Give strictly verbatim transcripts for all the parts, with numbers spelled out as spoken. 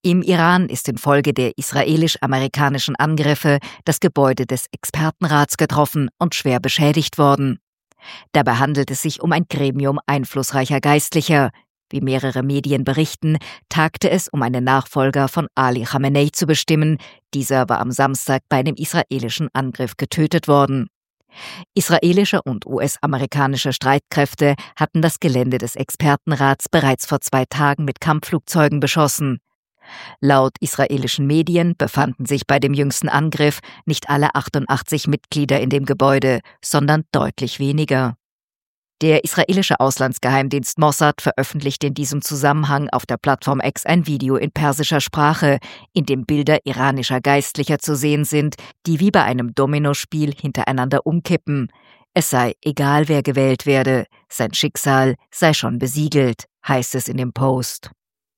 Im Iran ist infolge der israelisch-amerikanischen Angriffe das Gebäude des Expertenrats getroffen und schwer beschädigt worden. Dabei handelt es sich um ein Gremium einflussreicher Geistlicher. Wie mehrere Medien berichten, tagte es, um einen Nachfolger von Ali Khamenei zu bestimmen. Dieser war am Samstag bei einem israelischen Angriff getötet worden. Israelische und U S-amerikanische Streitkräfte hatten das Gelände des Expertenrats bereits vor zwei Tagen mit Kampfflugzeugen beschossen. Laut israelischen Medien befanden sich bei dem jüngsten Angriff nicht alle achtundachtzig Mitglieder in dem Gebäude, sondern deutlich weniger. Der israelische Auslandsgeheimdienst Mossad veröffentlichte in diesem Zusammenhang auf der Plattform X ein Video in persischer Sprache, in dem Bilder iranischer Geistlicher zu sehen sind, die wie bei einem Dominospiel hintereinander umkippen. Es sei egal, wer gewählt werde, sein Schicksal sei schon besiegelt, heißt es in dem Post.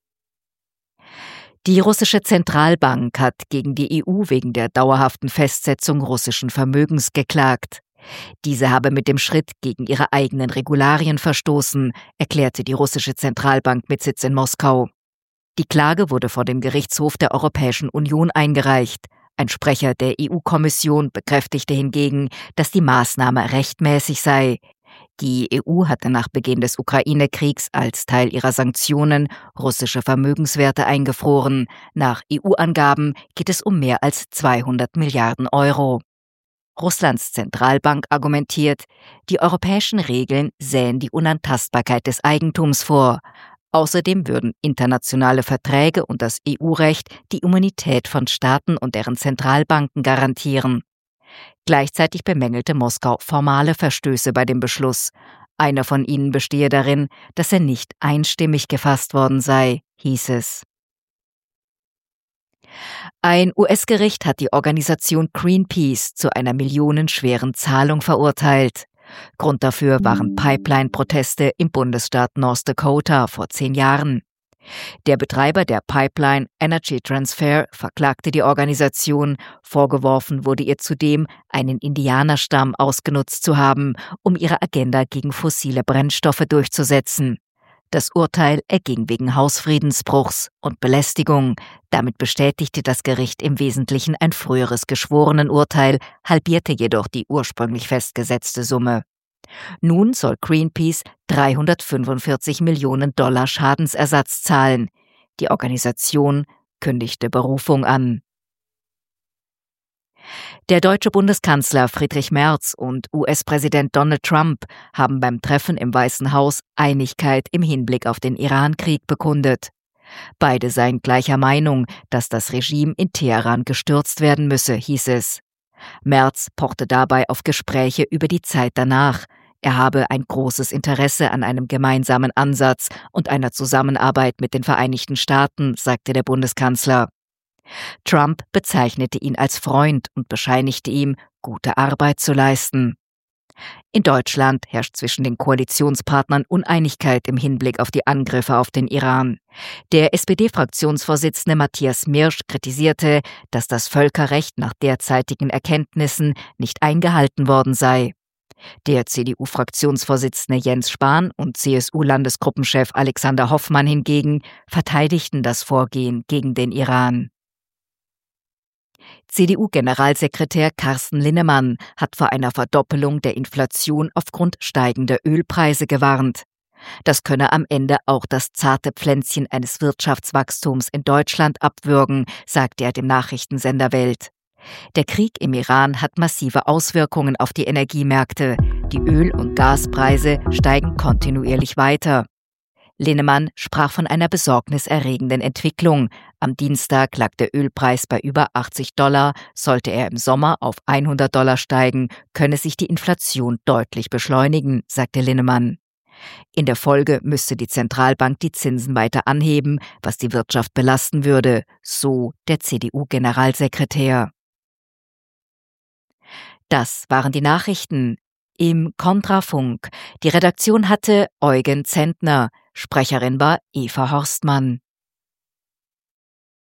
Die russische Zentralbank hat gegen die E U wegen der dauerhaften Festsetzung russischen Vermögens geklagt. Diese habe mit dem Schritt gegen ihre eigenen Regularien verstoßen, erklärte die russische Zentralbank mit Sitz in Moskau. Die Klage wurde vor dem Gerichtshof der Europäischen Union eingereicht. Ein Sprecher der E U-Kommission bekräftigte hingegen, dass die Maßnahme rechtmäßig sei. Die E U hatte nach Beginn des Ukraine-Kriegs als Teil ihrer Sanktionen russische Vermögenswerte eingefroren. Nach E U-Angaben geht es um mehr als zweihundert Milliarden Euro. Russlands Zentralbank argumentiert, die europäischen Regeln sähen die Unantastbarkeit des Eigentums vor. Außerdem würden internationale Verträge und das E U-Recht die Immunität von Staaten und deren Zentralbanken garantieren. Gleichzeitig bemängelte Moskau formale Verstöße bei dem Beschluss. Einer von ihnen bestehe darin, dass er nicht einstimmig gefasst worden sei, hieß es. Ein U S-Gericht hat die Organisation Greenpeace zu einer millionenschweren Zahlung verurteilt. Grund dafür waren Pipeline-Proteste im Bundesstaat North Dakota vor zehn Jahren. Der Betreiber der Pipeline Energy Transfer verklagte die Organisation. Vorgeworfen wurde ihr zudem, einen Indianerstamm ausgenutzt zu haben, um ihre Agenda gegen fossile Brennstoffe durchzusetzen. Das Urteil erging wegen Hausfriedensbruchs und Belästigung. Damit bestätigte das Gericht im Wesentlichen ein früheres Geschworenenurteil, halbierte jedoch die ursprünglich festgesetzte Summe. Nun soll Greenpeace dreihundertfünfundvierzig Millionen Dollar Schadensersatz zahlen. Die Organisation kündigte Berufung an. Der deutsche Bundeskanzler Friedrich Merz und U S-Präsident Donald Trump haben beim Treffen im Weißen Haus Einigkeit im Hinblick auf den Iran-Krieg bekundet. Beide seien gleicher Meinung, dass das Regime in Teheran gestürzt werden müsse, hieß es. Merz pochte dabei auf Gespräche über die Zeit danach. Er habe ein großes Interesse an einem gemeinsamen Ansatz und einer Zusammenarbeit mit den Vereinigten Staaten, sagte der Bundeskanzler. Trump bezeichnete ihn als Freund und bescheinigte ihm, gute Arbeit zu leisten. In Deutschland herrscht zwischen den Koalitionspartnern Uneinigkeit im Hinblick auf die Angriffe auf den Iran. Der S P D-Fraktionsvorsitzende Matthias Mirsch kritisierte, dass das Völkerrecht nach derzeitigen Erkenntnissen nicht eingehalten worden sei. Der C D U-Fraktionsvorsitzende Jens Spahn und C S U-Landesgruppenchef Alexander Hoffmann hingegen verteidigten das Vorgehen gegen den Iran. C D U-Generalsekretär Carsten Linnemann hat vor einer Verdoppelung der Inflation aufgrund steigender Ölpreise gewarnt. Das könne am Ende auch das zarte Pflänzchen eines Wirtschaftswachstums in Deutschland abwürgen, sagte er dem Nachrichtensender Welt. Der Krieg im Iran hat massive Auswirkungen auf die Energiemärkte. Die Öl- und Gaspreise steigen kontinuierlich weiter. Linnemann sprach von einer besorgniserregenden Entwicklung. Am Dienstag lag der Ölpreis bei über achtzig Dollar. Sollte er im Sommer auf hundert Dollar steigen, könne sich die Inflation deutlich beschleunigen, sagte Linnemann. In der Folge müsste die Zentralbank die Zinsen weiter anheben, was die Wirtschaft belasten würde, so der C D U-Generalsekretär. Das waren die Nachrichten im Kontrafunk. Die Redaktion hatte Eugen Zentner. Sprecherin war Eva Horstmann.